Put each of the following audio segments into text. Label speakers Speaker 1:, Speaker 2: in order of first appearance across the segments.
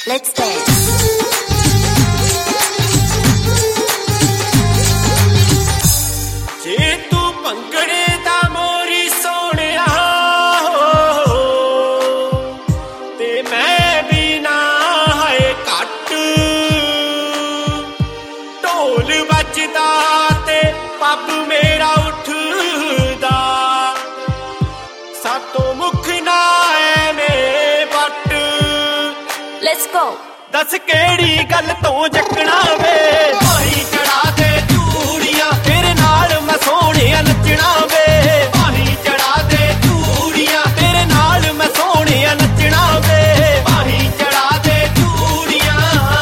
Speaker 1: Let's dance.
Speaker 2: ਜੇ ਤੂੰ ਭੰਗੜੇ ਦਾ ਮੋਰੀ ਸੋਹਣਿਆ ਤੇ ਮੈਂ ਵੀ ਨਾ ਹੈ ਘੱਟ ਢੋਲ ਵੱਜਦਾ ਤੇ ਪੱਬ ਮੇਰਾ ਉੱਠਦਾ ਸਾਤੋਂ ਮੁੱਖ ਨਾ ਐਵੇਂ ਵੱਟ
Speaker 1: Let's go.
Speaker 2: ਦੱਸ ਕਿਹੜੀ ਗੱਲ ਤੋਂ ਜੱਕਣਾ ਵੇ ਭਾਈ ਚੜਾ ਦੇ ਚੂੜੀਆਂ ਤੇਰੇ ਨਾਲ ਮੈਂ ਸੋਹਣਿਆ ਨੱਚਣਾ ਵੇ ਭਾਈ ਚੜਾ ਦੇ ਚੂੜੀਆਂ ਤੇਰੇ ਨਾਲ ਮੈਂ ਸੋਹਣਿਆ ਨੱਚਣਾ ਵੇ ਭਾਈ ਚੜਾ ਦੇ ਚੂੜੀਆਂ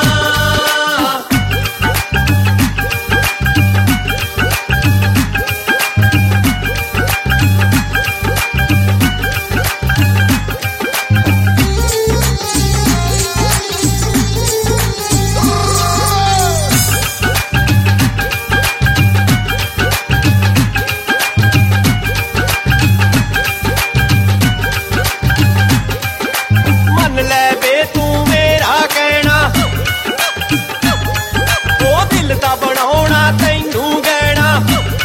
Speaker 2: ਮੰਨ ਲੈ ਵੇ ਤੂੰ ਮੇਰਾ ਕਹਿਣਾ ਉਹ ਦਿਲ ਦਾ ਬਣਾਉਣਾ ਤੈਨੂੰ ਗਹਿਣਾ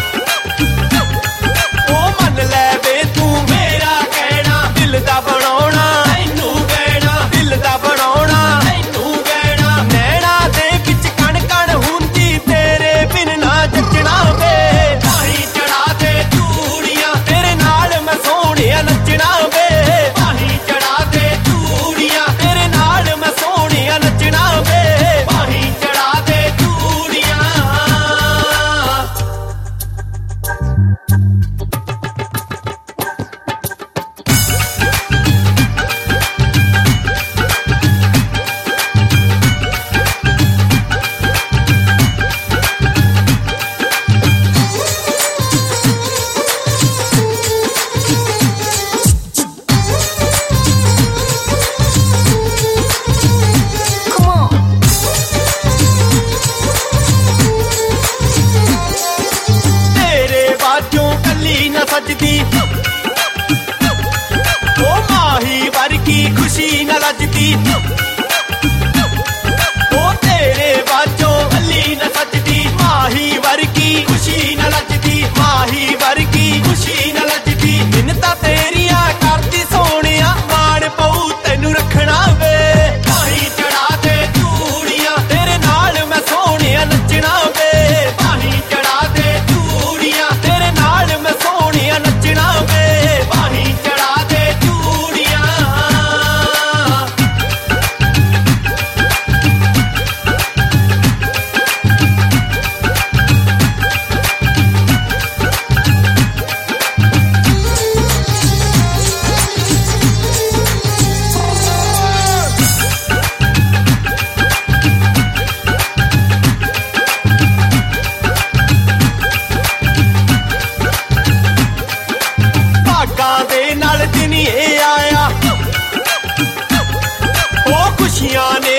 Speaker 2: ਉਹ ਮੰਨ ਲੈ ਵੇ ਤੂੰ ਮੇਰਾ ਕਹਿਣਾ ਦਿਲ ਦਾ ਬਣਾਉਣਾ ਤੈਨੂੰ ਗਹਿਣਾ ਦਿਲ ਦਾ ਬਣਾਉਣਾ ਤੈਨੂੰ ਗਹਿਣਾ ਨੈਣਾ ਦੇ ਵਿੱਚ ਕਣ ਕਣ ਹੁੰਦੀ ਤੇਰੇ ਬਿਨ ਨਾ ਜੱਜਣਾ ਵੇ ਭਾਈ ਚੜਾ ਦੇ ਚੂੜੀਆਂ ਤੇਰੇ ਨਾਲ ਮੈਂ ਸੋਹਣਿਆ ਨੱਚਣਾ ਵੇ ਭਾਈ ਚੜਾ ਦੇ ਚੂੜੀਆਂ ਤੇਰੇ ਨਾਲ ਮੈਂ ਸੋਹਣਿਆ ਨੱਚਣਾ ਵੇ ਭਾਈ ਚੜਾ ਦੇ ਚੂੜੀਆਂ
Speaker 1: Come on.
Speaker 2: ਤੇਰੇ ਬਾਝੋਂ ਕੱਲੀ ਨਾ ਸੱਜਦੀ ਉਹ ਮਾਹੀ ਵਰਗੀ ਖੁਸ਼ੀ ਨਾ ਲੱਜਦੀ ਉਹ ਤੇਰੇ ਬਾਝੋਂ ਕੱਲੀ ਨਾ ਸੱਜਦੀ ਮਾਹੀ ਵਰਗੀ ਖੁਸ਼ੀ ਨਾ ਲੱਜਦੀ ਮਾਹੀ ਵਰਗੀ ਖੁਸ਼ੀ ਨਾ ਲੱਜਦੀ ਮਿੰਨਤਾਂ ਤੇਰੀਆਂ ਕਰਦੀ ਸੋਹਣਿਆ ਮਾਣ ਪਊ ਤੈਨੂੰ ਰੱਖਣਾ ਵੇ ਭਾਈ ਚੜਾ ਦੇ ਚੂੜੀਆਂ ਤੇਰੇ ਨਾਲ ਮੈਂ ਸੋਹਣਿਆ ਨੱਚਣਾ ਵੇ ਭਾਈ ਚੜਾ ਦੇ ਚੂੜੀਆਂ ਤੇਰੇ ਨਾਲ ਮੈਂ ਸੋਹਣਿਆ ਨੱਚਣਾ ਵੇ ਭਾਈ ਚੜਾ ਦੇ ਚੂੜੀਆਂ ਭਾਗਾਂ ਦੇ ਨਾਲ ਦਿਨ ਇਹ ਆਇਆ ਉਹ ਖੁਸ਼ੀਆਂ ਨੇ